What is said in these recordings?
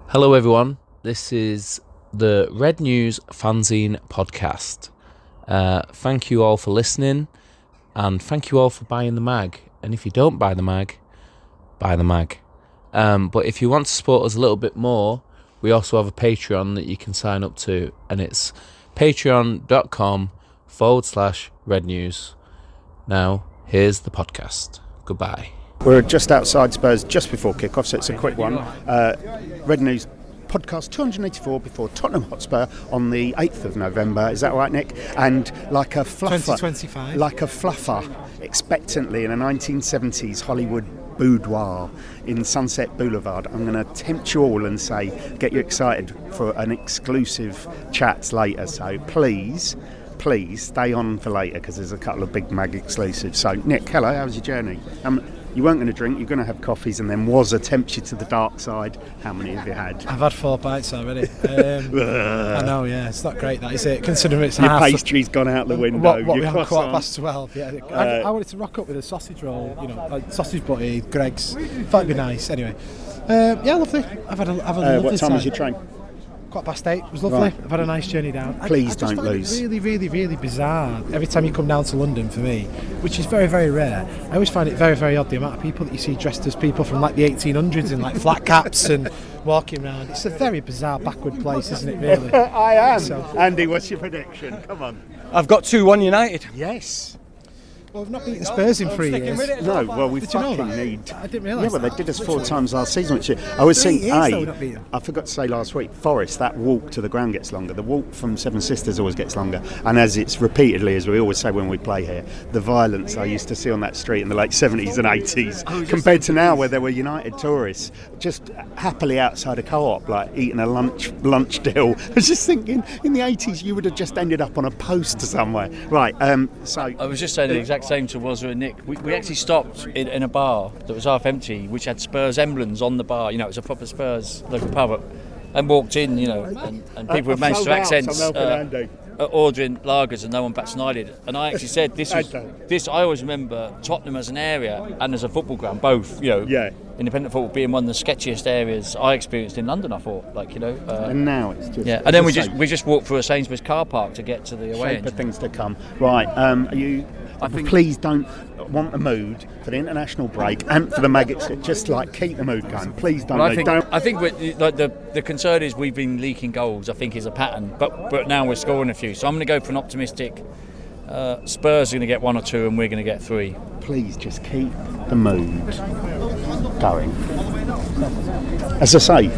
Hello everyone, this is the Red News Fanzine podcast. Thank you all for listening and thank you all for buying the mag. And if you don't buy the mag, buy the mag. But if you want to support us a little bit more, we also have a Patreon that you can sign up to, and it's patreon.com/Red News. Now, here's the podcast. Goodbye. We're just outside Spurs just before kick-off, so it's a quick one. Red News podcast 284 before Tottenham Hotspur on the 8th of November. Is that right, Nick? And like a fluffer, 2025. Expectantly in a 1970s Hollywood boudoir in Sunset Boulevard, I'm going to tempt you all and say, get you excited for an exclusive chat later. So please stay on for later because there's a couple of big mag exclusives. So Nick, hello, how was your journey? You weren't going to drink, you're going to have coffees, and then was a tempt you to the dark side. How many have you had? I've had 4 pints already. I know, yeah, it's not great, that is it, considering it's your half. Your pastry's gone out the window. What we had 12:15, yeah. I wanted to rock up with a sausage roll, like sausage butty, Greg's. Thought it'd be nice, anyway. Yeah, lovely. I've had a lovely what time was your train? 8:15. It was lovely. Right. I've had a nice journey down. Please I just don't find lose. It really, really bizarre. Every time you come down to London, for me, which is very, very rare, I always find it very, very odd the amount of people that you see dressed as people from like the 1800s in like flat caps and walking around. It's a very bizarre, backward place, isn't it? Really. I am. So, Andy, what's your prediction? Come on. I've got 2-1 United. Yes. Well, we've not beaten Spurs in 3 years. No, well, we fucking need. I didn't realise. Yeah, well, they did us 4 times last season. Which I was saying, I forgot to say last week, Forest, that walk to the ground gets longer. The walk from Seven Sisters always gets longer. And as it's repeatedly, as we always say when we play here, the violence I used to see on that street in the late 70s and 80s, compared to now where there were United tourists just happily outside a co-op, like eating a lunch deal. I was just thinking, in the 80s, you would have just ended up on a post somewhere. Right, so. I was just saying the exact same to Wazza and Nick. We actually stopped in a bar that was half empty, which had Spurs emblems on the bar. You know, it was a proper Spurs local pub, and walked in. You know, and people had managed to accent ordering lagers, and no one bats an eyelid. And I actually said this. I always remember Tottenham as an area and as a football ground, both. You know, independent football being one of the sketchiest areas I experienced in London. I thought, and now it's just and then we just walked through a Sainsbury's car park to get to the away end. For things to come. Right, please don't want a mood for the international break and for the maggots. Just keep the mood going. Please don't. Well, I think the concern is we've been leaking goals. I think is a pattern, but now we're scoring a few. So I'm going to go for an optimistic. Spurs are going to get 1 or 2, and we're going to get 3. Please just keep the mood going. As I say,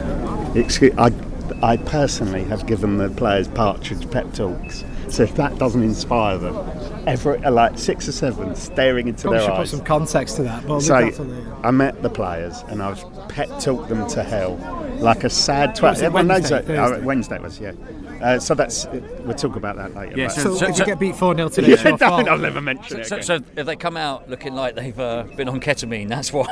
I personally have given the players Partridge pep talks. So if that doesn't inspire them, like 6 or 7 staring into Probably their should eyes. Put some context to that. But So I met the players and I've pep talked them to hell like a sad twat. Everyone knows that. Wednesday was, yeah. So we'll talk about that later. Yeah, so did you get beat 4-0 today? I'll never mention it again. So if they come out looking like they've been on ketamine, that's why.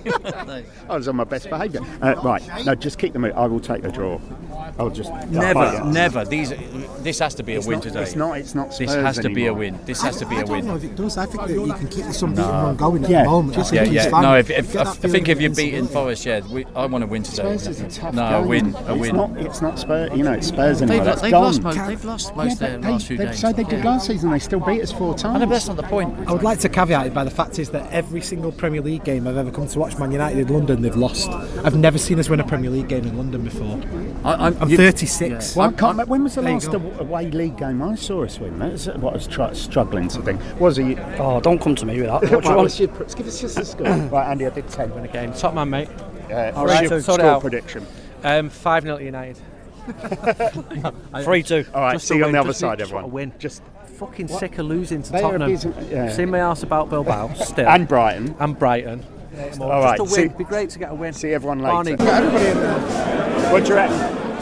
I was on my best behaviour. Right, no, just keep the mood. I will take a draw. I'll just never. This has to be a win today. It's not Spurs This has to be a anymore. win. This has to be a win. I don't know if it does. I think that you can keep this unbeaten run going at the moment. No, I think if you're beating Forest, I want to win today. Spurs is a tough a win. It's not Spurs. You know, it's Spurs anymore. They've lost most of their last few games. So they did last season. They still beat us 4 times. But that's not the point. I would like to caveat it by the fact is that every single Premier League game I've ever come to watch Man United in London, they've lost. I've never seen us win a Premier League game in London before. I'm 36. Well, when was the last away league game I saw us win? That's what I was struggling to think. Was he? Oh, don't come to me with that. What do you want? Give us just a score. Right, Andy, I did 10. Win a game. Top man, mate. All right, so score prediction. 5-0 to United. 3-2. All right, see you on the other side, everyone. Win. Just fucking sick of losing to Tottenham. Seen my arse about Bilbao still. And Brighton. All right, just a win. It'd be great to get a win. See everyone later. Everybody in there. What do you reckon?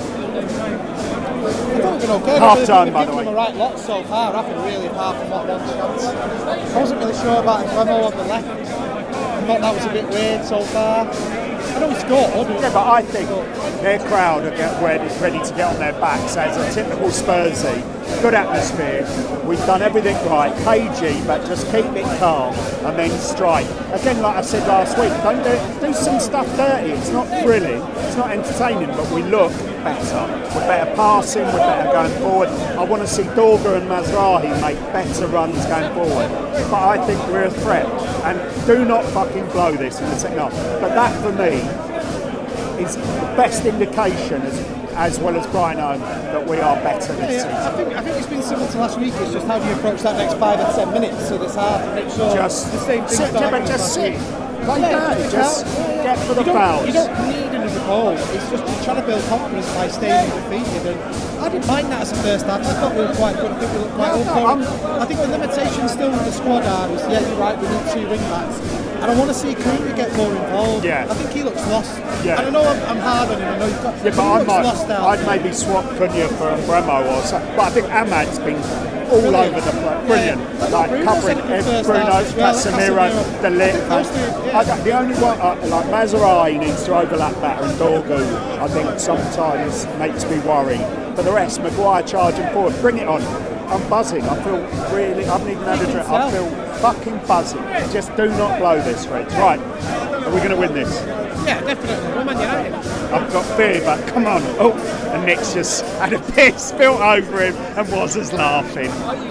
Half time, by the way. The right lot so far, haven't really, apart from that one chance. I wasn't really sure about Clemo on the left. I thought that was a bit weird so far. I know he scored. Yeah, but I think their crowd are ready to get on their backs as a typical Spursy. good atmosphere. We've done everything right, cagey, but just keep it calm and then strike. Again, like I said last week, don't do some stuff dirty. It's not thrilling, it's not entertaining, but we look better. We're better passing, we're better going forward. I want to see Dorga and Mazrahi make better runs going forward. But I think we're a threat. And do not fucking blow this in the second half. But that, for me, is the best indication as well as Brighton home that we are better this season. I think it's been similar to last week. It's just how do you approach that next 5 or 10 minutes so this half and make sure just the same thing. Just sit. Play dirty. Just get for the fouls. You don't need another goal. It's just trying to build confidence by staying undefeated. And I didn't mind that as a first half. I thought we were quite good. I think we looked quite open. I think the limitations still with the squad are is, yeah, you're right, we need 2 wing backs. And I want to see Cooper get more involved. Yeah. I think he looks lost. Yeah. And I know I'm hard on him. I know he's got. Yeah, but I'd maybe swap Cunha for Bremo or something. But I think Ahmad's been all over the place. Brilliant. Yeah. Like covering Bruno, Casemiro, De Ligt. The only one, like Mazrahi needs to overlap better, and Dorgu, I think sometimes makes me worry. But the rest, Maguire charging forward, bring it on. I'm buzzing. I feel really. I haven't even had a drink. I feel fucking buzzing. Just do not blow this, Reds. Right? Are we going to win this? Yeah, definitely. We're Man United. I've got fear, but come on. Oh, and Nick's just had a piss spilled over him, and Wazza's laughing.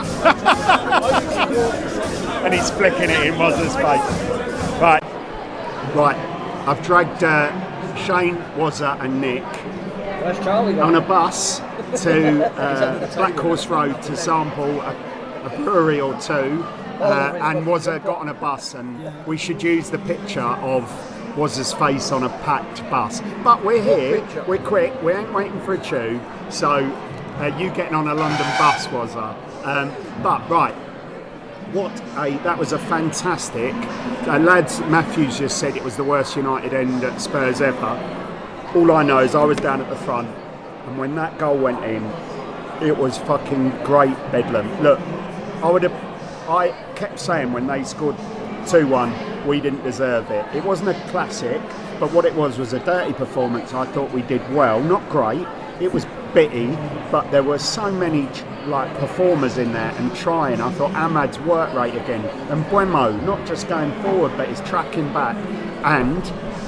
And he's flicking it in Wazza's face. Right. I've dragged Shane, Wazza, and Nick on a bus to Black Horse Road to sample a brewery or two, and Wazza got on a bus, and we should use the picture of Wazza's face on a packed bus. But we're here, we're quick, we ain't waiting for a tube, so you getting on a London bus, Wazza. But right, that was a fantastic. Lads, Matthews just said it was the worst United end at Spurs ever. All I know is I was down at the front, and when that goal went in, it was fucking great bedlam. Look, I kept saying when they scored 2-1, we didn't deserve it. It wasn't a classic, but what it was a dirty performance. I thought we did well, not great. It was bitty, but there were so many performers in there and trying. I thought Ahmad's work rate again, and Buemo, not just going forward, but his tracking back, and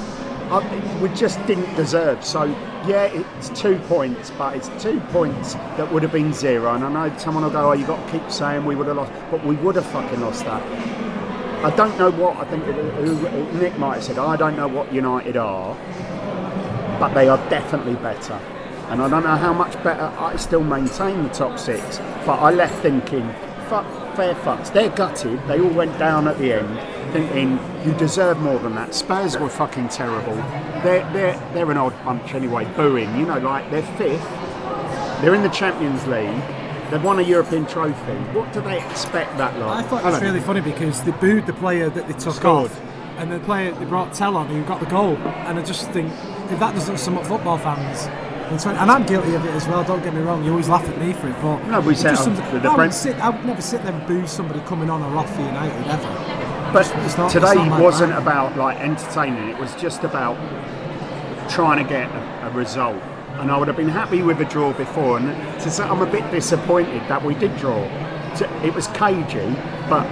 we just didn't deserve. So yeah, it's 2 points, but it's 2 points that would have been 0. And I know someone will go, "Oh, you got to keep saying we would have lost," but we would have fucking lost that. I don't know what, I think Nick might have said, I don't know what United are, but they are definitely better. And I don't know how much better. I still maintain the top 6, but I left thinking, fair fucks. They're gutted. They all went down at the end, thinking you deserve more than that. Spurs were fucking terrible. They're an odd bunch anyway. Booing, they're 5th. They're in the Champions League. They've won a European trophy. What do they expect that like? I thought it was really funny because they booed the player that they took off, and the player they brought Tell on who got the goal. And I just think if that doesn't sum up football fans. And I'm guilty of it as well, don't get me wrong, you always laugh at me for it, but no, we said I would never sit there and boo somebody coming on or off for United ever. But today wasn't about entertaining, it was just about trying to get a result. And I would have been happy with a draw before, and I'm a bit disappointed that we did draw. It was cagey, but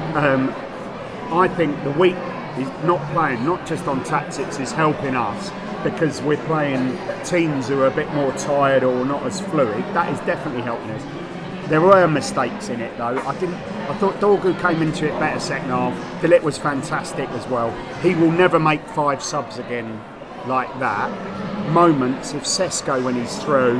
I think the week is not playing, not just on tactics, is helping us. Because we're playing teams who are a bit more tired or not as fluid. That is definitely helping us. There were mistakes in it though. I thought Dorgu came into it better second half. De Ligt was fantastic as well. He will never make 5 subs again like that. Moments, if Sesko when he's through,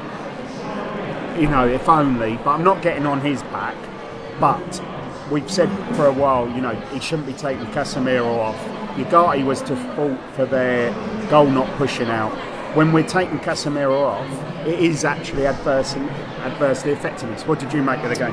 if only. But I'm not getting on his back. But we've said for a while, he shouldn't be taking Casemiro off. Ugarte was to fault for their goal not pushing out. When we're taking Casemiro off, it is actually adversely affecting us. What did you make of the game?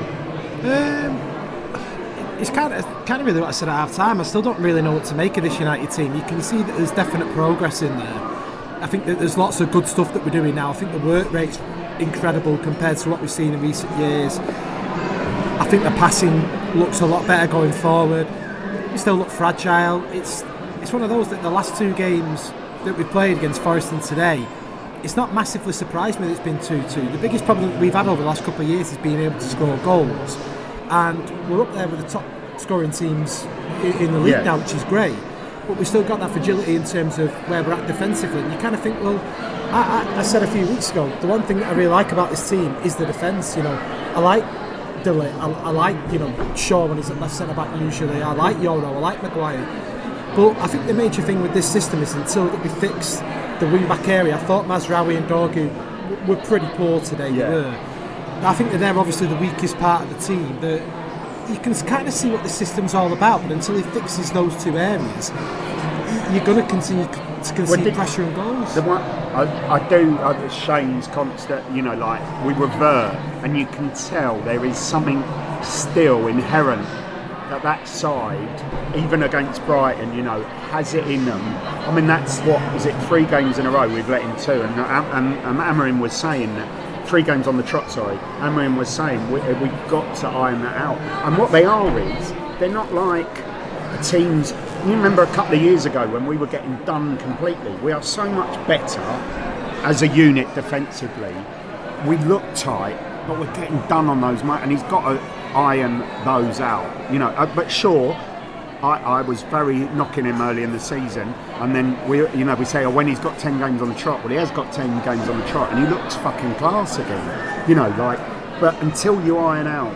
It's kind of really what I said at half time. I still don't really know what to make of this United team. You can see that there's definite progress in there. I think that there's lots of good stuff that we're doing now. I think the work rate's incredible compared to what we've seen in recent years. I think the passing looks a lot better going forward. We still look fragile. It's one of those that the last 2 games that we've played against Forest and today, it's not massively surprised me that it's been 2-2. The biggest problem that we've had over the last couple of years is being able to score goals, and we're up there with the top scoring teams in the league now, which is great. But we've still got that fragility in terms of where we're at defensively. And you kind of think, well, I said a few weeks ago, the one thing that I really like about this team is the defence. You know, I like Dilly, I like, you know, Shaw when he's at left centre back usually. I like Yoro, I like Maguire. But I think the major thing with this system is until we fix the wing back area. I thought Mazraoui and Dorgu were pretty poor today. I think that they're obviously the weakest part of the team. You can kind of see what the system's all about, but until he fixes those two areas, you're going to continue to concede pressure and goals. Shane's constant, you know, like we revert, and you can tell there is something still inherent that side, even against Brighton, you know, has it in them. I mean, that's what, is it 3 games in a row we've let in 2, and Amorim was saying that. 3 games on the trot, sorry. Amorim was saying we've got to iron that out. And what they are is, they're not like teams. You remember a couple of years ago when we were getting done completely. We are so much better as a unit defensively. We look tight, but we're getting done on those. And he's got to iron those out. You know, but sure. I was very knocking him early in the season, and then we say, when he's got 10 games on the trot, well, he has got 10 games on the trot, and he looks fucking class again, you know, like. But until you iron out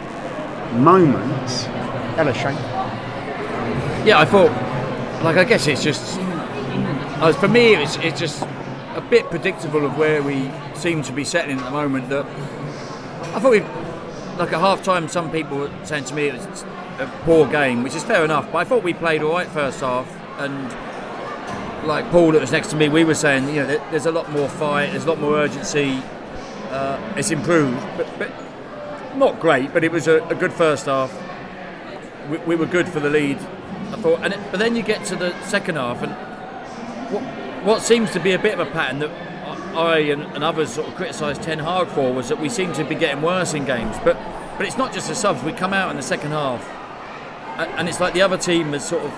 moments, Ella Shane. Yeah, I thought, like, I guess it's just, for me, it's just a bit predictable of where we seem to be settling at the moment. That I thought like at half time, some people were saying to me it was a poor game, which is fair enough, but I thought we played all right first half, and like Paul that was next to me, we were saying, you know, there's a lot more fight, there's a lot more urgency, it's improved, but not great, but it was a good first half. We were good for the lead, I thought, but then you get to the second half, and what seems to be a bit of a pattern that I and others sort of criticised Ten Hag for was that we seem to be getting worse in games, but it's not just the subs. We come out in the second half, and it's like the other team has sort of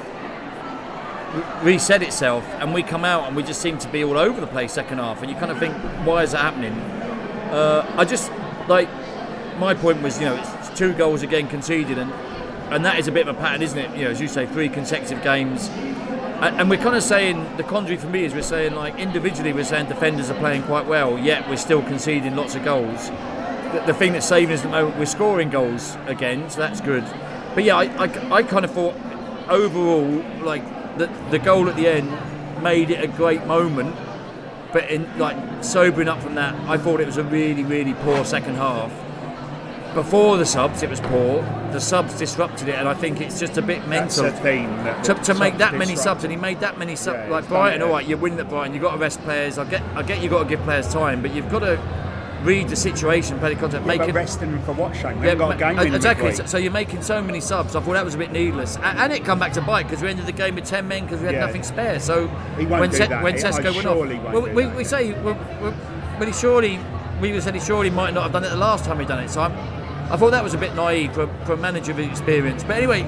reset itself, and we come out and we just seem to be all over the place second half, and you kind of think, why is that happening? I just, like, my point was, you know, it's 2 goals again conceded, and that is a bit of a pattern, isn't it? You know, as you say, 3 consecutive games, and we're kind of saying, the contrary for me is we're saying, like, individually we're saying defenders are playing quite well, yet we're still conceding lots of goals. The thing that's saving us at the moment, we're scoring goals again, so that's good. But yeah, I kind of thought overall, like, the goal at the end made it a great moment, but in, like, sobering up from that, I thought it was a really, really poor second half. Before the subs, it was poor. The subs disrupted it, and I think it's just a bit mental. That's a theme. To make that many subs, and he made that many subs. Like Brighton, all right, you're winning at Brighton, you've got to rest players. I get you've got to give players time, but you've got to read the situation, play the content. But resting them for what, Shane? They've got a game in exactly. So you're making so many subs. I thought that was a bit needless, and it come back to bite because we ended the game with 10 men because we had nothing spare. So when Sesko went off, we say he surely might not have done it the last time he done it. So I thought that was a bit naive for a manager of his experience. But anyway,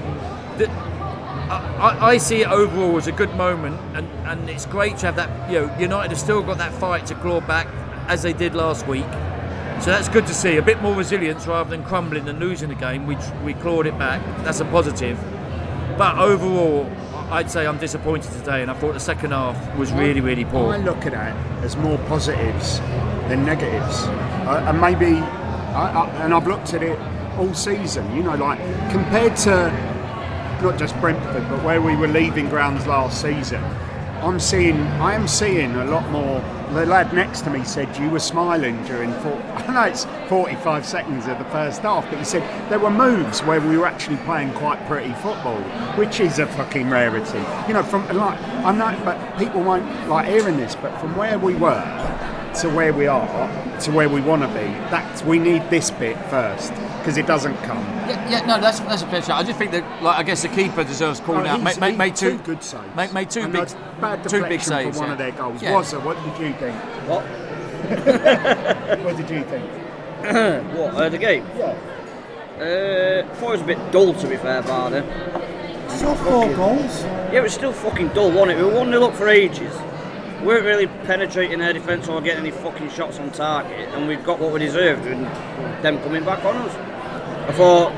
I see it overall as a good moment, and it's great to have that. You know, United have still got that fight to claw back as they did last week. So that's good to see. A bit more resilience rather than crumbling and losing the game. We clawed it back. That's a positive. But overall, I'd say I'm disappointed today, and I thought the second half was really, really poor. I look at it as more positives than negatives, and maybe. And I've looked at it all season, you know, like compared to not just Brentford, but where we were leaving grounds last season. I am seeing a lot more. The lad next to me said you were smiling during. I know it's 45 seconds of the first half, but he said there were moves where we were actually playing quite pretty football, which is a fucking rarity. You know, from like I know, but people won't like hearing this. But from where we were to where we are to where we want to be, we need this bit first because it doesn't come. No, that's a fair shot. I just think that, like, I guess the keeper deserves calling out. Made 2 good saves. Made 2 big, bad 2 big saves for one of their goals. Yeah. Wazza, what did you think? What? What did you think? What, the game? Yeah. I thought it was a bit dull, to be fair, Vardy. Still 4 goals. Yeah, it was still fucking dull, wasn't it? We were 1-0 up for ages. weren't really penetrating their defence or getting any fucking shots on target, and we've got what we deserved and them coming back on us. I thought,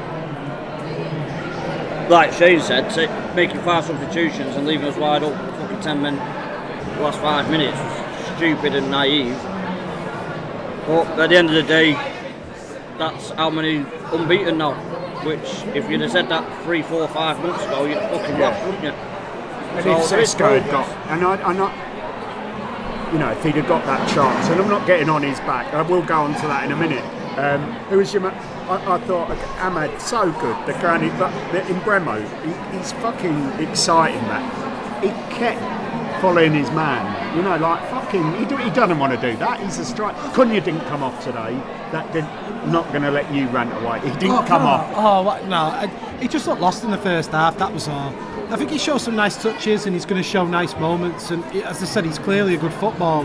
like Shane said, making 5 substitutions and leaving us wide open for fucking 10 men the last 5 minutes was stupid and naive. But at the end of the day, that's how many unbeaten now. Which, if you'd have said that 3, 4, 5 months ago, you'd have fucking laughed, wouldn't you? And if Sesko had got, and I'm not, you know, if he'd have got that chance, and I'm not getting on his back, I will go on to that in a minute. Who was your? I thought Ahmad so good. The granny, but in Bremo, he's fucking exciting. That he kept following his man. You know, like fucking, he doesn't want to do that. He's a strike. Cunha didn't come off today. That not going to let you rant away. He didn't come off. Oh, what? No, he just looked lost in the first half. That was all. I think he shows some nice touches and he's going to show nice moments. And as I said, he's clearly a good footballer.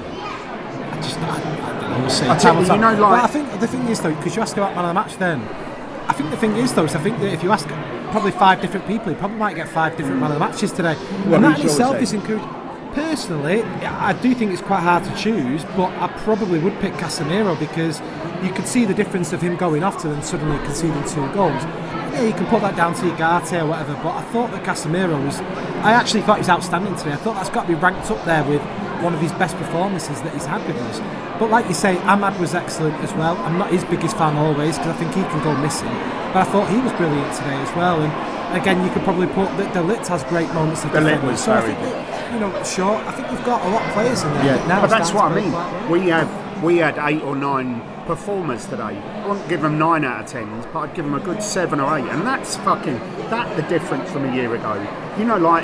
I don't know. But I think the thing is though, because you ask about man of the match, then I think the thing is though, I think that if you ask probably 5 different people, he probably might get 5 different man of the matches today. Well, and that in itself is encouraging. Personally, I do think it's quite hard to choose, but I probably would pick Casemiro because you could see the difference of him going off to then suddenly conceding 2 goals. Yeah, you can put that down to Ugarte or whatever, but I thought that Casemiro I actually thought he was outstanding today. I thought that's got to be ranked up there with one of his best performances that he's had with us. But like you say, Ahmad was excellent as well. I'm not his biggest fan always because I think he can go missing, but I thought he was brilliant today as well. And again, you could probably put that De Ligt has great moments of defending. So I think that, you know, sure, I think we've got a lot of players in there. Yeah, now but that's what I mean. We had 8 or 9 performers today. I wouldn't give them 9 out of 10s, but I'd give them a good 7 or 8, and that's the difference from a year ago. You know, like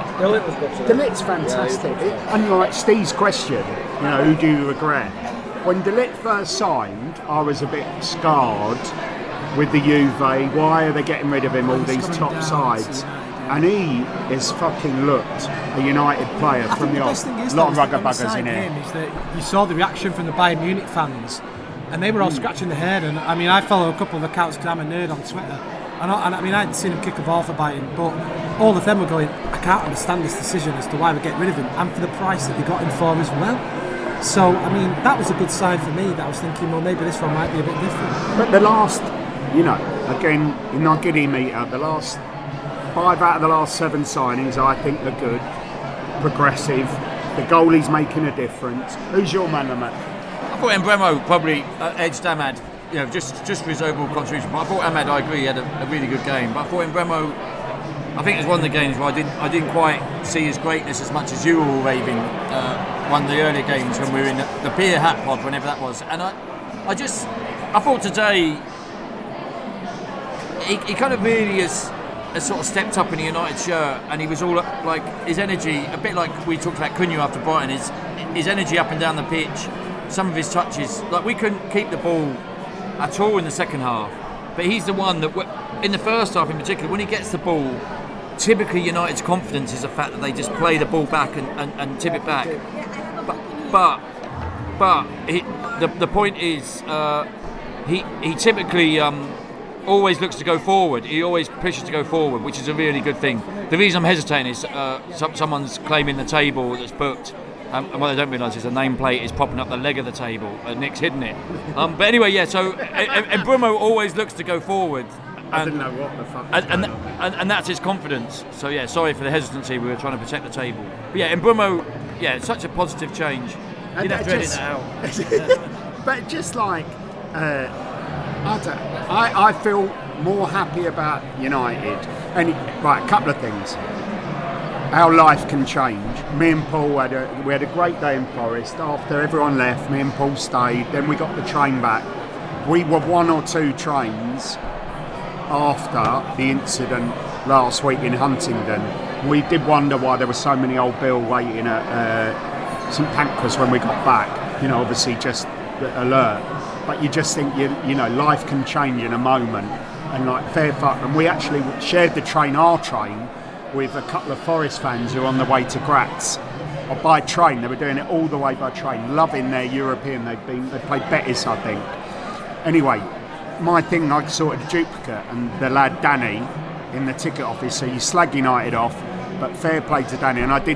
De Ligt's fantastic. And like Steve's question, you know, who do you regret? When De Ligt first signed, I was a bit scarred with the Juve. Why are they getting rid of him? All these top sides. And he has fucking looked a United player from the off. A lot of rugger buggers in here. Is that you saw the reaction from the Bayern Munich fans, and they were all scratching their head. And I mean, I follow a couple of accounts because I'm a nerd on Twitter, and I mean, I hadn't seen him kick a ball for Bayern, but all of them were going, I can't understand this decision as to why we get rid of him, and for the price that they got him for as well. So I mean, that was a good sign for me. That I was thinking, well, maybe this one might be a bit different. But the last, you know, again, in our giddy meter, the last 5 out of the last 7 signings, I think, are good, progressive. The goalie's making a difference. Who's your man of the match? I thought Mbeumo probably edged Ahmad, you know, just for his overall contribution. But I thought Ahmad, I agree, he had a really good game. But I thought Mbeumo, I think it was one of the games where I didn't quite see his greatness as much as you were all raving. One of the earlier games when we were in the beer hat pod, whenever that was, and I thought today he kind of really has sort of stepped up in a United shirt, and he was all up, like his energy, a bit like we talked about Cunha after Brighton, his energy up and down the pitch, some of his touches, like we couldn't keep the ball at all in the second half, but he's the one that in the first half in particular, when he gets the ball, typically United's confidence is the fact that they just play the ball back and tip it back, but the point is he typically always looks to go forward. He always pushes to go forward, which is a really good thing. The reason I'm hesitating is someone's claiming the table that's booked, and what they don't realise is the nameplate is popping up the leg of the table, and Nick's hidden it. But anyway, yeah. So Mbeumo always looks to go forward. I didn't know what the fuck. And that's his confidence. So yeah, sorry for the hesitancy. We were trying to protect the table. But yeah, Mbeumo, yeah, it's such a positive change. You didn't have to edit that out. But just like. I feel more happy about United. Right, a couple of things. Our life can change. Me and Paul we had a great day in Forest. After everyone left, me and Paul stayed. Then we got the train back. We were 1 or 2 trains after the incident last week in Huntingdon. We did wonder why there were so many old Bill waiting at St Pancras when we got back. You know, obviously just alert. But you just think, you know, life can change in a moment. And like fair fuck. And we actually shared our train, with a couple of Forest fans who were on the way to Graz. Or by train, they were doing it all the way by train, loving their European. They played Betis, I think. Anyway, my thing, I saw a duplicate, and the lad Danny in the ticket office. So you slag United off, but fair play to Danny. And I did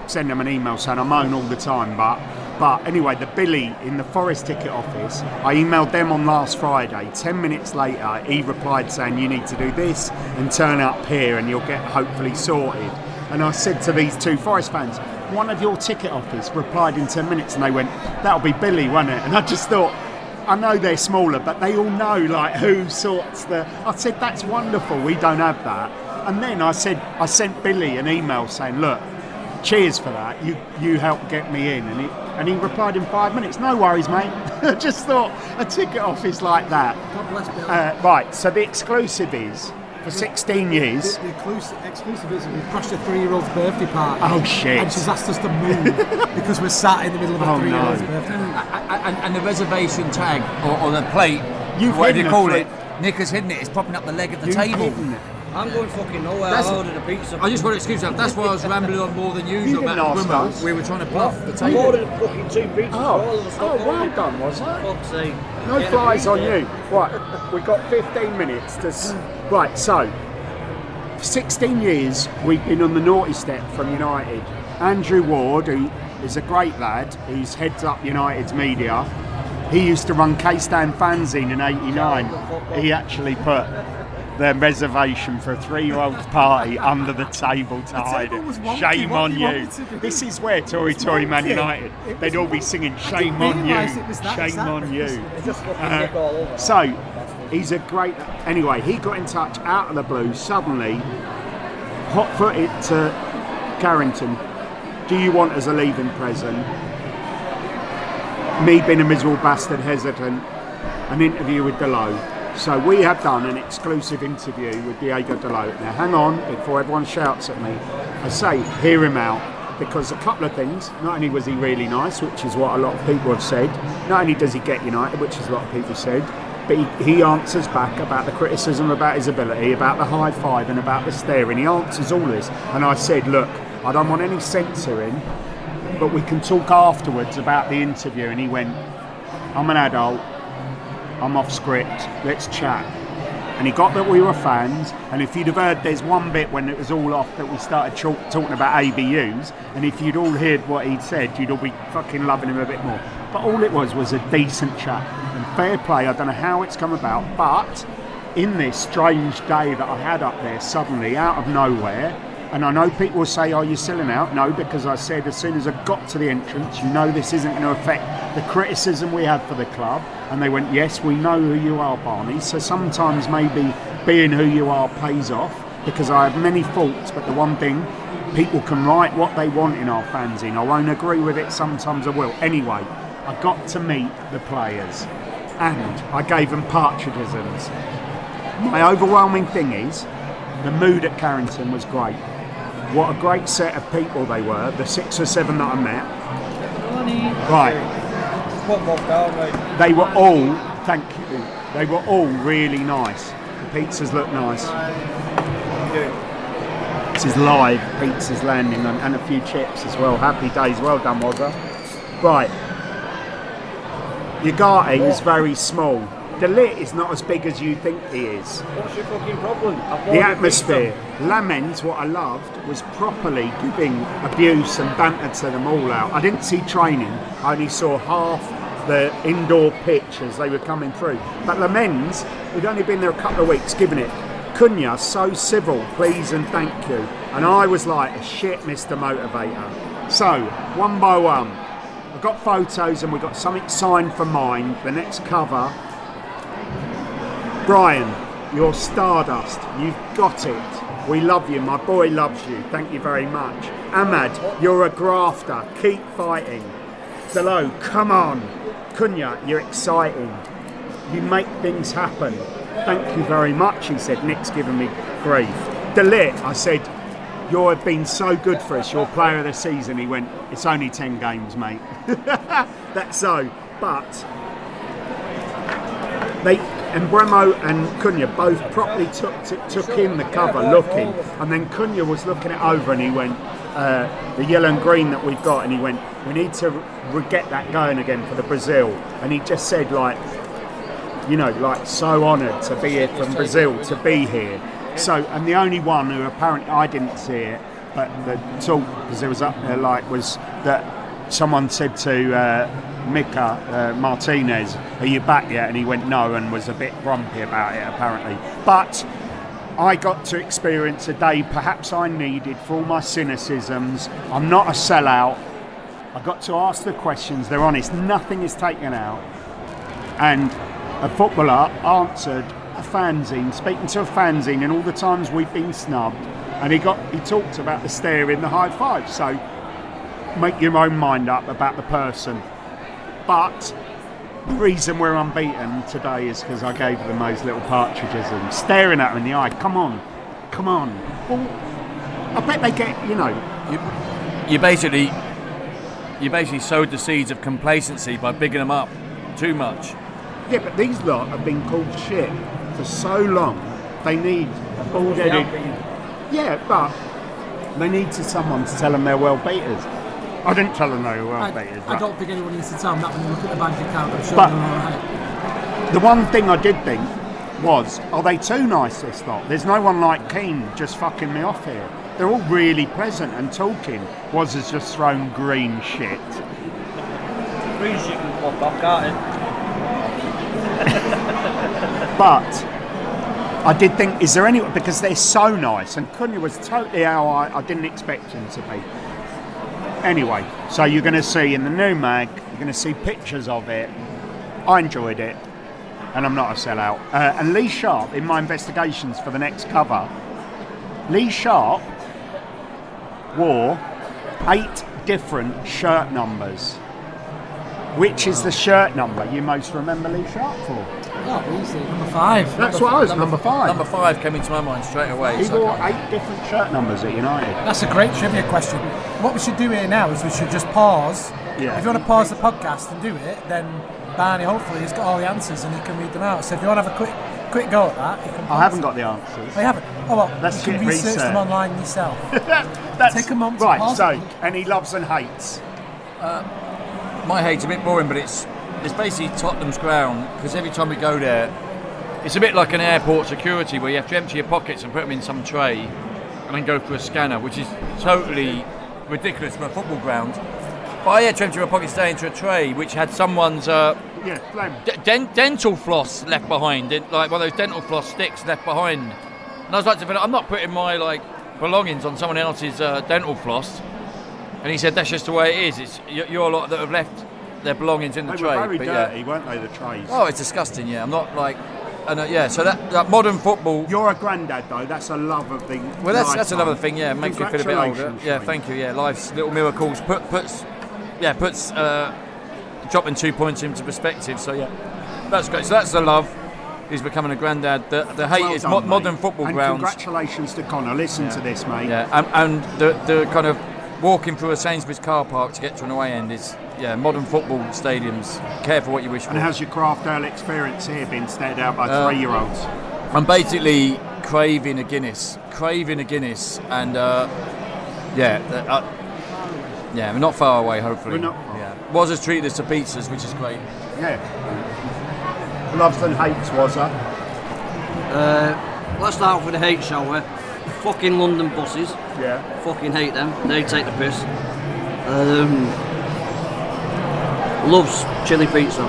send them an email saying I moan all the time, but anyway, the Billy in the Forest ticket office, I emailed them on last Friday. 10 minutes later, he replied saying you need to do this and turn up here and you'll get hopefully sorted. And I said to these two Forest fans, one of your ticket office replied in 10 minutes and they went, that'll be Billy, won't it? And I just thought, I know they're smaller, but they all know like who sorts the... I said, that's wonderful, we don't have that. And then I sent Billy an email saying, look, cheers for that, you helped get me in. And he replied in 5 minutes, no worries, mate. I just thought, a ticket office like that. God bless Billy. Right, so the exclusive is, for 16 years... The exclusive is we've crashed a 3-year-old's birthday party. Oh, shit. And she's asked us to move because we're sat in the middle of a 3-year-old's birthday. And the reservation tag or the plate, You've whatever you hidden call it. it, Nick has hidden it. It's propping up the leg of the You've table. hidden it. I'm going fucking nowhere. I ordered a pizza. I just want to excuse myself. That's why I was rambling on more than usual didn't about ask Wimbledon. us. We were trying to bluff the I table. ordered fucking 2 pizzas for all of us. Well done, was it? Fuck's sake. No Get a flies on pizza. you. Right, we've got 15 minutes to... Right, so, for 16 years, we've been on the naughty step from United. Andrew Ward, who is a great lad, who's heads up United's media, he used to run K-Stand Fanzine in 89. He actually put the reservation for a 3-year-old's party under the table to hide it. Shame on you. This is where Tory Man United, they'd all be singing shame on you, shame on you. Just fucking Nick all over. So, he's a great... Anyway, he got in touch out of the blue, suddenly, hot-footed to Carrington. Do you want as a leaving present? Me being a miserable bastard, hesitant, an interview with Delow. So we have done an exclusive interview with Diego Delow. Now hang on, before everyone shouts at me, I say hear him out, because a couple of things. Not only was he really nice, which is what a lot of people have said, not only does he get United, which is a lot of people said, but he answers back about the criticism about his ability, about the high five and about the staring. He answers all this. And I said, look, I don't want any censoring, but we can talk afterwards about the interview. And he went, I'm an adult, I'm off script, let's chat. And he got that we were fans, and if you'd have heard, there's one bit when it was all off that we started talking about ABUs, and if you'd all heard what he'd said, you'd all be fucking loving him a bit more. But all it was a decent chat. And fair play, I don't know how it's come about, but in this strange day that I had up there suddenly, out of nowhere, and I know people will say, are you selling out? No, because I said as soon as I got to the entrance, you know this isn't going to affect the criticism we have for the club. And they went, yes, we know who you are, Barney. So sometimes maybe being who you are pays off, because I have many faults, but the one thing, people can write what they want in our fanzine. I won't agree with it, sometimes I will. Anyway, I got to meet the players and I gave them patriotisms. My overwhelming thing is, the mood at Carrington was great. What a great set of people they were, the 6 or 7 that I met. Right. They were all, thank you, they were all really nice. The pizzas look nice. This is live, pizza's landing and a few chips as well. Happy days, well done, Wazza. Right. Ugarte is very small. The lit is not as big as you think he is. What's your fucking problem? The atmosphere. Lamens, what I loved, was properly giving abuse and banter to them all out. I didn't see training. I only saw half the indoor pitch as they were coming through. But Lamens, who'd only been there a couple of weeks, giving it. Cunha, so civil, please and thank you. And I was like, shit, Mr. Motivator. So, one by one, I got photos and we got something signed for mine. The next cover. Brian, you're stardust. You've got it. We love you. My boy loves you. Thank you very much. Ahmad, you're a grafter. Keep fighting. Delow, come on. Cunha, you're exciting. You make things happen. Thank you very much, he said. Nick's given me grief. Delit, I said, you've been so good for us. You're player of the season. He went, it's only 10 games, mate. That's so. But and Bremo and Cunha both properly took in the cover, looking, and then Cunha was looking it over, and he went, the yellow and green that we've got, and he went, we need to get that going again for the Brazil, and he just said, like, you know, like, so honoured to be here from Brazil, to be here. So, and the only one who apparently, I didn't see it, but the talk, because there was up there, was that someone said to Mika Martinez, "Are you back yet?" And he went no, and was a bit grumpy about it apparently. But I got to experience a day perhaps I needed for all my cynicisms. I'm not a sellout. I got to ask the questions. They're honest. Nothing is taken out. And a footballer answered a fanzine, speaking to a fanzine, and all the times we've been snubbed. And he talked about the stare in the high five. So make your own mind up about the person. But the reason we're unbeaten today is because I gave them those little partridges and staring at them in the eye. Come on. Well, I bet they get, You basically sowed the seeds of complacency by bigging them up too much. Yeah, but these lot have been called shit for so long. They need a bald-headed... Yeah, but they need someone to tell them they're well beaters. I didn't tell them they were well beaters. I don't think anyone needs to tell them that when you look at the bank account. I'm sure but they're all right. The one thing I did think was, are they too nice, this lot? There's no one like Keane just fucking me off here. They're all really pleasant and talking. Waz has just thrown green shit. Green shit can pop off, can't it? But I did think, is there any... Because they're so nice, and Cunha was totally how I didn't expect him to be. Anyway, so you're going to see in the new mag, you're going to see pictures of it. I enjoyed it, and I'm not a sellout. And Lee Sharp, in my investigations for the next cover, Lee Sharp wore 8 different shirt numbers. Which is the shirt number you most remember Lee Sharp for? Oh, easy. Number 5. That's what I was, number 5. Number 5 came into my mind straight away. He wore 8 different shirt numbers at United. That's a great trivia question. What we should do here now is we should just pause. Yeah. If you want to pause the podcast and do it, then Barney hopefully has got all the answers and he can read them out. So if you want to have a quick go at that, you can pause. I haven't got the answers. Oh, you haven't? Oh, well, Let's you can get research them online yourself. Take a moment to right, pause so, it. any loves and hates? My hate's a bit boring, but it's basically Tottenham's ground, because every time we go there, it's a bit like an airport security where you have to empty your pockets and put them in some tray and then go through a scanner, which is totally ridiculous for a football ground. But I had to empty my pockets today into a tray which had someone's dental floss left behind, like one of those dental floss sticks left behind. And I was like, I'm not putting my belongings on someone else's dental floss. And he said, that's just the way it is. It's you're a lot that have left their belongings in the tray. They were very but dirty, weren't they, the trays? Oh, it's disgusting, yeah. I'm not so that modern football... You're a granddad, though. That's a love of the... Well, that's another thing, yeah. It makes me feel a bit older. Yeah, thank you, yeah. Life's little miracles puts dropping 2 points into perspective, so yeah. That's great. So that's the love. He's becoming a granddad. The hate is modern football and grounds. Congratulations to Connor. Listen to this, mate. Yeah, and the kind of walking through a Sainsbury's car park to get to an away end is, modern football stadiums. Careful what you wish for. And how's your craft ale experience here been stared out by 3-year-olds? I'm basically craving a Guinness, and we're not far away, hopefully. We're not. Yeah, Waz has treated us to pizzas, which is great. Yeah. Loves and hates, Wazza. Let's start off with the hate, shall we? Fucking London buses. Yeah. Fucking hate them. They take the piss. Loves chili pizza.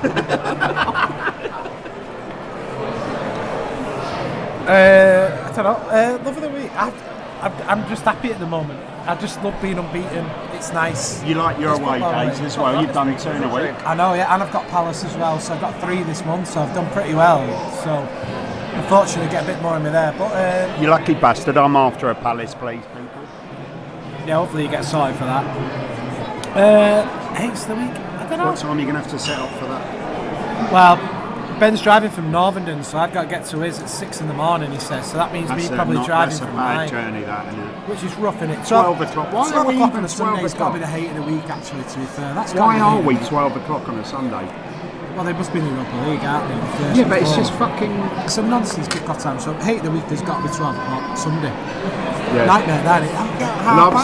I don't know. Love of the week. I'm just happy at the moment. I just love being unbeaten. It's nice. You like your away days as well. You've done 2 in a week. I know, yeah, and I've got Palace as well, so I've got 3 this month, so I've done pretty well. So unfortunately, get a bit more of me there. But you lucky bastard. I'm after a Palace, please, people. Yeah, hopefully you get sorted for that. Hates the week. I don't know. What time are you going to have to set up for that? Well, Ben's driving from Northenden, so I've got to get to his at 6 in the morning, he says. So that means me probably driving from 9. That's a bad journey, that, isn't it? Which is rough, isn't it? 12 o'clock. Why are we o'clock even on a Sunday 12 has got to be o'clock? the hate of the week, actually, to be fair. Why are we 12 o'clock on a Sunday? Well, they must be in the Europa League, aren't they? The first Yeah, but it's before. just fucking... It's a nonsense kick-off time, so hate of the week has got to be 12 o'clock Sunday. Yeah. Nightmare, that is. Loves.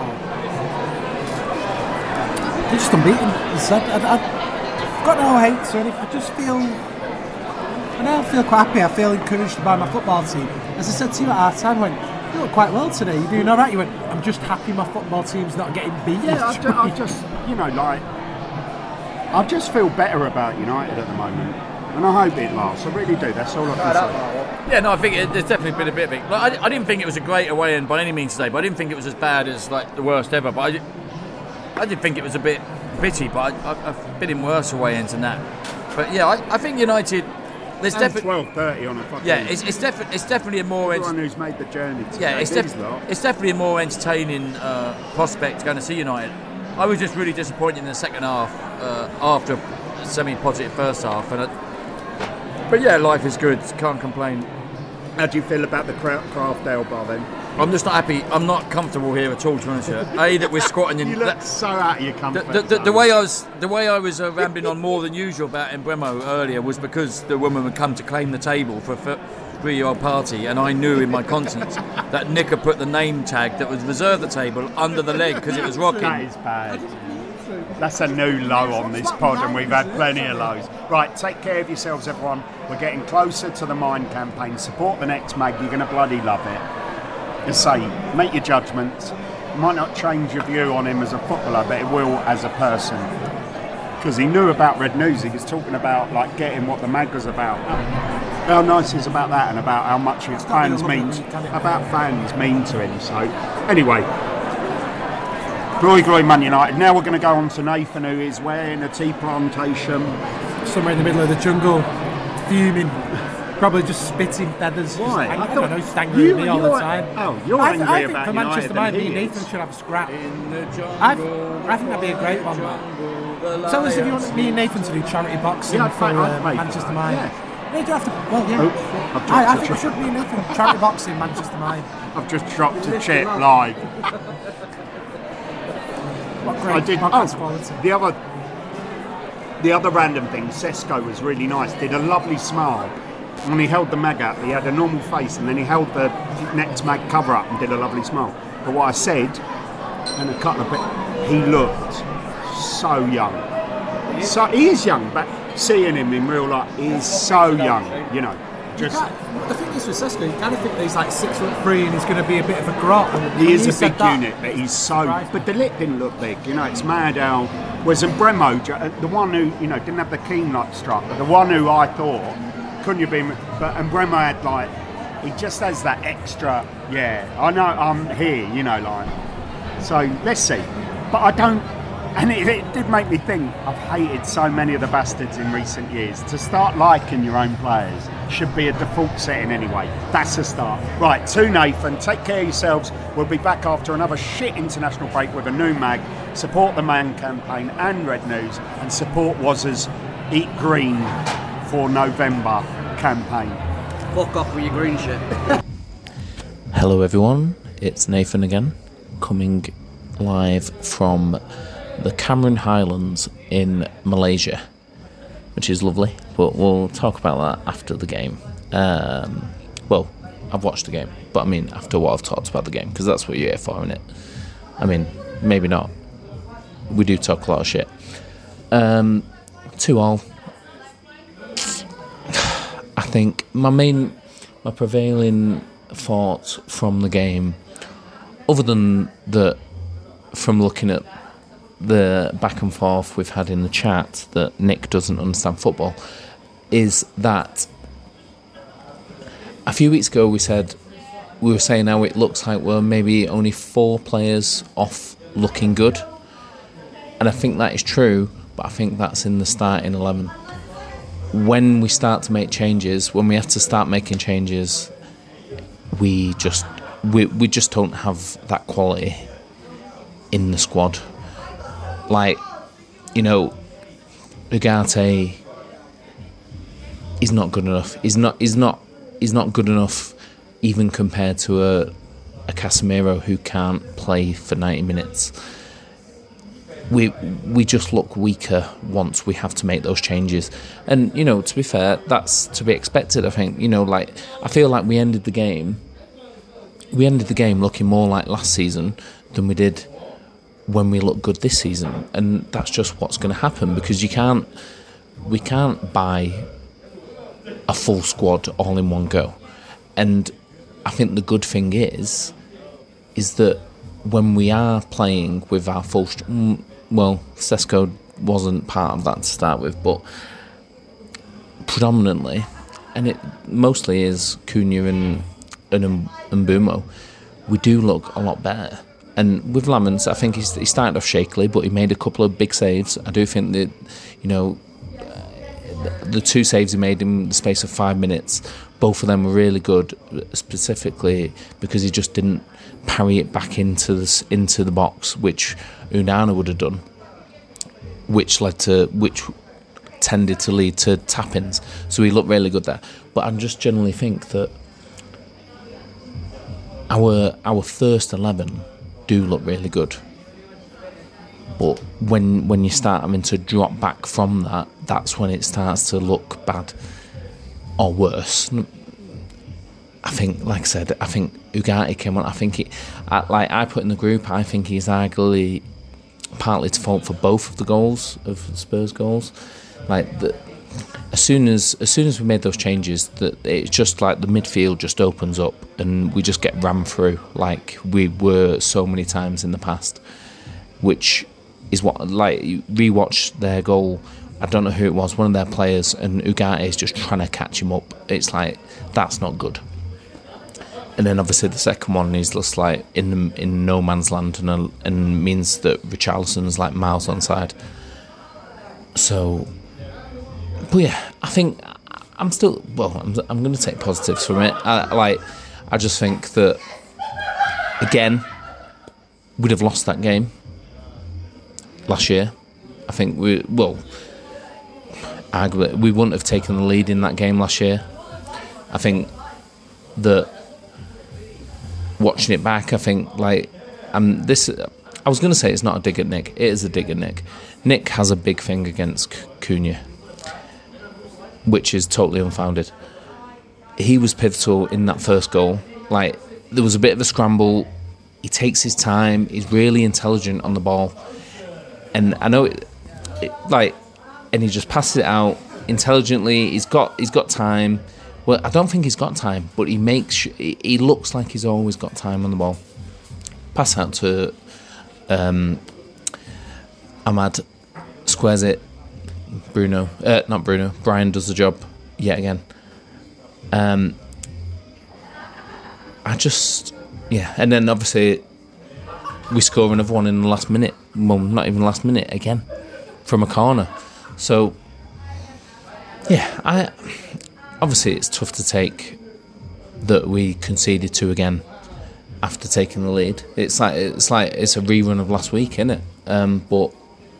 They're just unbeaten. I've got no hate, so I just feel... I don't feel quite happy. I feel encouraged by my football team. As I said to you at half time, when You look quite well today. You're doing all right. You went, I'm just happy my football team's not getting beaten. Yeah, I just, I just feel better about United at the moment. And I hope it lasts. I really do. That's all I can say. Yeah, no, I think there's definitely been a bit of it. Like, I didn't think it was a great away end by any means today, but I didn't think it was as bad as like the worst ever. But I did think it was a bit bitty, but I've been in worse away ends than that. But yeah, I think United. There's definitely 12:30 on a fucking. Yeah, it's definitely a more. Everyone who's made the journey. Yeah, it's definitely a more entertaining prospect going to see United. I was just really disappointed in the second half after a semi-positive first half, but yeah, life is good. Can't complain. How do you feel about the Craftdale bar then? I'm just not happy. I'm not comfortable here at all, to be honest with you. A, that we're squatting in. You look so out of your comfort. The way I was rambling on more than usual about Embremo earlier was because the woman had come to claim the table for a 3-year-old party, and I knew in my conscience that Nick had put the name tag that was reserved the table under the leg because it was rocking. That is bad. That's a new low on this pod, and we've had plenty of lows. Right, take care of yourselves, everyone. We're getting closer to the Mind campaign. Support the next mag. You're going to bloody love it. Just say, make your judgments. It might not change your view on him as a footballer, but it will as a person. Because he knew about Red News. He was talking about like getting what the mag was about. How nice is about that, and about how much his fans mean to him. So, anyway. Glory, Man United. Now we're going to go on to Nathan, who is wearing a tea plantation. Somewhere in the middle of the jungle, fuming, probably just spitting feathers. Why? I don't know, just angry at me all the time. Oh, you're angry I think about for United. Manchester United, me and Nathan should have a scrap. I think that'd be a great one, man. Tell us if you want me and Nathan to do charity boxing for Manchester United. Yeah. No, you don't have to. Well, yeah. I think we should be Nathan charity boxing Manchester United. I've just dropped a chip live. I did. The other random thing, Sesko was really nice. Did a lovely smile. When he held the mag up, he had a normal face, and then he held the next mag cover up and did a lovely smile. But what I said, and a couple of bit, he looked so young. So he is young, but seeing him in real life, he is so young. The thing is with Sesko, you kind of think that he's like 6'3" and he's going to be a bit of a grot. He is a big unit, but he's so. But the lip didn't look big, It's mad how. Whereas Embremo, the one who didn't have the keen like struck, but the one who I thought couldn't have been. But Embremo had like, he just has that extra. Yeah, I know I'm here, So let's see, but I don't. And it did make me think, I've hated so many of the bastards in recent years. To start liking your own players should be a default setting anyway. That's a start. Right, to Nathan, take care of yourselves. We'll be back after another shit international break with a new mag. Support the Man campaign and Red News, and support Waz's Eat Green for November campaign. Fuck off with your green shit. Hello everyone, it's Nathan again, coming live from the Cameron Highlands in Malaysia, which is lovely, but we'll talk about that after the game. Well, I've watched the game, but I mean after what I've talked about the game, because that's what you're here for, innit? I mean, maybe not. We do talk a lot of shit. 2-2. I think my prevailing thoughts from the game, other than that, from looking at the back and forth we've had in the chat that Nick doesn't understand football, is that a few weeks ago we were saying how it looks like we're maybe only 4 players off looking good, and I think that is true, but I think that's in the starting 11. When we start to make changes, when we have to start making changes, we just don't have that quality in the squad. Like, Ugarte is not good enough. He's not good enough even compared to a Casemiro who can't play for 90 minutes. We just look weaker once we have to make those changes. And, to be fair, that's to be expected, I think. I feel like we ended the game looking more like last season than we did when we look good this season, and that's just what's going to happen, because we can't buy a full squad all in one go. And I think the good thing is that when we are playing with our full... well, Sesko wasn't part of that to start with, but predominantly, and it mostly is Cunha and Mbeumo, we do look a lot better. And with Lamens, I think he started off shakily, but he made a couple of big saves. I do think that, the 2 saves he made in the space of 5 minutes, both of them were really good, specifically because he just didn't parry it back into the box, which Onana would have done, which tended to lead to tap-ins. So he looked really good there. But I just generally think that our first 11 do look really good. But when you start having to drop back from that, that's when it starts to look bad or worse. I think, like I said, I think Ugarte came on. I think I put in the group, I think he's arguably partly to fault for both of the goals, of Spurs goals. As soon as we made those changes, that it's just like the midfield just opens up and we just get rammed through like we were so many times in the past, which is what, like, you rewatch their goal, I don't know who it was, one of their players, and Ugarte is just trying to catch him up. It's like, that's not good. And then obviously the second one is just like in no man's land and means that Richarlison's like miles onside. So, but yeah, I think I'm still, I'm going to take positives from it. I just think that, again, we'd have lost that game last year. I think arguably, we wouldn't have taken the lead in that game last year. I think that watching it back, I think I was going to say it's not a dig at Nick. It is a dig at Nick. Nick has a big thing against Cunha, which is totally unfounded. He was pivotal in that first goal. Like, there was a bit of a scramble. He takes his time. He's really intelligent on the ball. And I know and he just passes it out intelligently. He's got time. Well, I don't think he's got time, but he looks like he's always got time on the ball. Pass out to Ahmad, squares it. Not Bruno. Brian does the job yet again. And then obviously we score another one in the last minute. Well, not even the last minute, again, from a corner. So, yeah, obviously it's tough to take that we conceded 2 again after taking the lead. It's like it's a rerun of last week, isn't it? But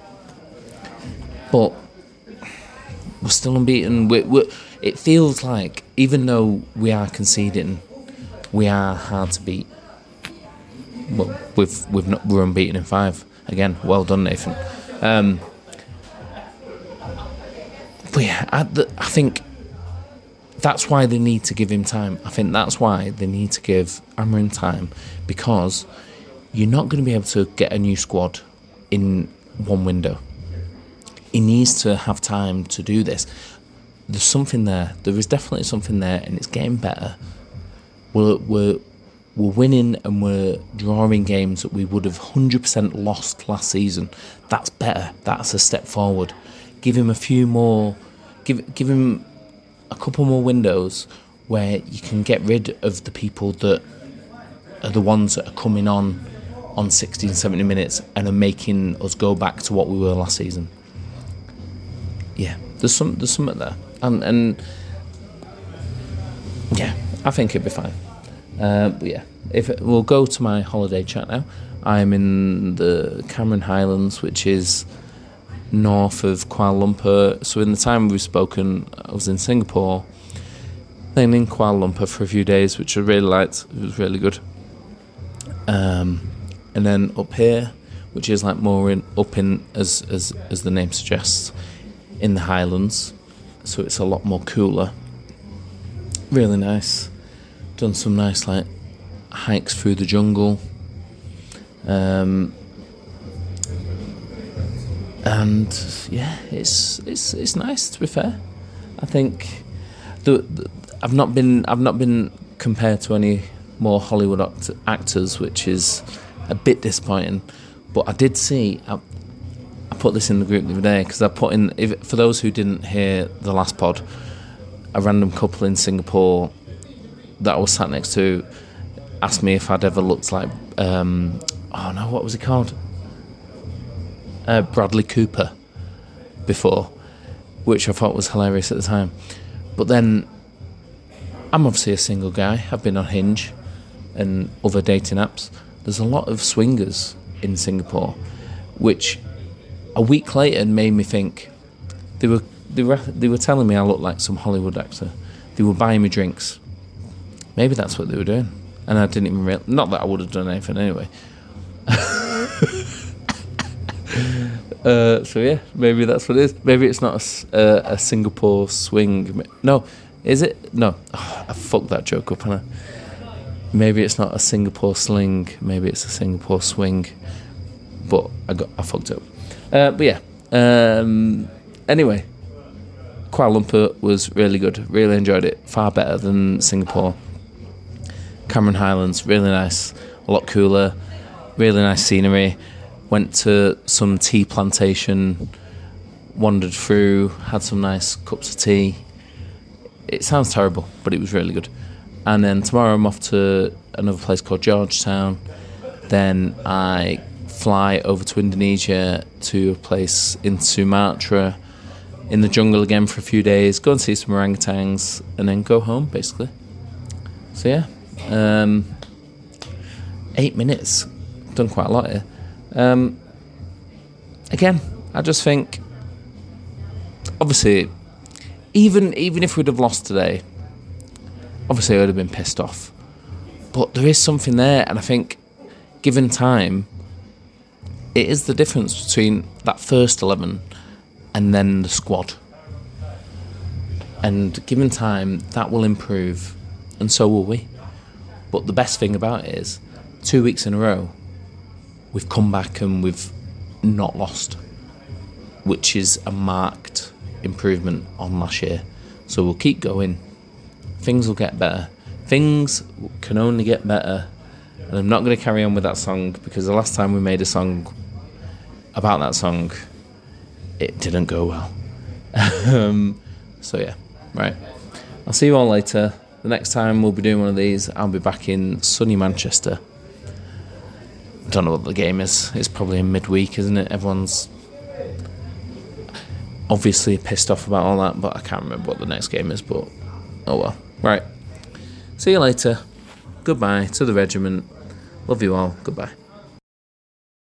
we're still unbeaten. It feels like, even though we are conceding, we are hard to beat. Well, we're unbeaten in 5 again. Well done, Nathan. But yeah, I think that's why they need to give him time. I think that's why they need to give Amorim time, because you're not going to be able to get a new squad in one window. He needs to have time to do this. There's something there. There is definitely something there, and it's getting better. We're winning and we're drawing games that we would have 100% lost last season. That's better. That's a step forward. Give him a few more. Give him a couple more windows where you can get rid of the people that are the ones that are coming on 60 and 70 minutes and are making us go back to what we were last season. Yeah, there's something there, and yeah, I think it'd be fine. But yeah, we'll go to my holiday chat now. I'm in the Cameron Highlands, which is north of Kuala Lumpur. So in the time we've spoken, I was in Singapore, then in Kuala Lumpur for a few days, which I really liked. It was really good. And then up here, which is like more up in as the name suggests, in the Highlands. So it's a lot more cooler. Really nice. Done some nice like hikes through the jungle. And yeah, it's nice, to be fair. I think I've not been compared to any more Hollywood actors, which is a bit disappointing. But I did see, I put this in the group the other day, because I put in, for those who didn't hear the last pod, a random couple in Singapore that I was sat next to asked me if I'd ever looked like, what was he called? Bradley Cooper before, which I thought was hilarious at the time. But then, I'm obviously a single guy. I've been on Hinge and other dating apps. There's a lot of swingers in Singapore, which a week later made me think they were telling me I looked like some Hollywood actor. They were buying me drinks. Maybe that's what they were doing, and I didn't even realize. Not that I would have done anything anyway. So yeah, maybe that's what it is. Maybe it's not a Singapore swing. No, is it? No, I fucked that joke up, haven't I? Maybe it's not a Singapore sling. Maybe it's a Singapore swing. But I fucked it up. But yeah. Anyway, Kuala Lumpur was really good. Really enjoyed it. Far better than Singapore. Cameron Highlands, really nice. A lot cooler. Really nice scenery. Went to some tea plantation. Wandered through. Had some nice cups of tea. It sounds terrible, but it was really good. And then tomorrow I'm off to another place called Georgetown. Then I fly over to Indonesia to a place in Sumatra, in the jungle again for a few days, go and see some orangutans, and then go home, basically. So yeah, 8 minutes. Done quite a lot here. Again, I just think, obviously, even if we'd have lost today, obviously I would have been pissed off. But there is something there, and I think, given time, it is the difference between that first 11 and then the squad. And given time, that will improve, and so will we. But the best thing about it is, 2 weeks in a row, we've come back and we've not lost, which is a marked improvement on last year. So we'll keep going. Things will get better. Things can only get better. And I'm not going to carry on with that song, because the last time we made a song about that song, it didn't go well. So yeah, right. I'll see you all later. The next time we'll be doing one of these, I'll be back in sunny Manchester. I don't know what the game is. It's probably in midweek, isn't it? Everyone's obviously pissed off about all that, but I can't remember what the next game is, but oh well. Right. See you later. Goodbye to the regiment. Love you all. Goodbye.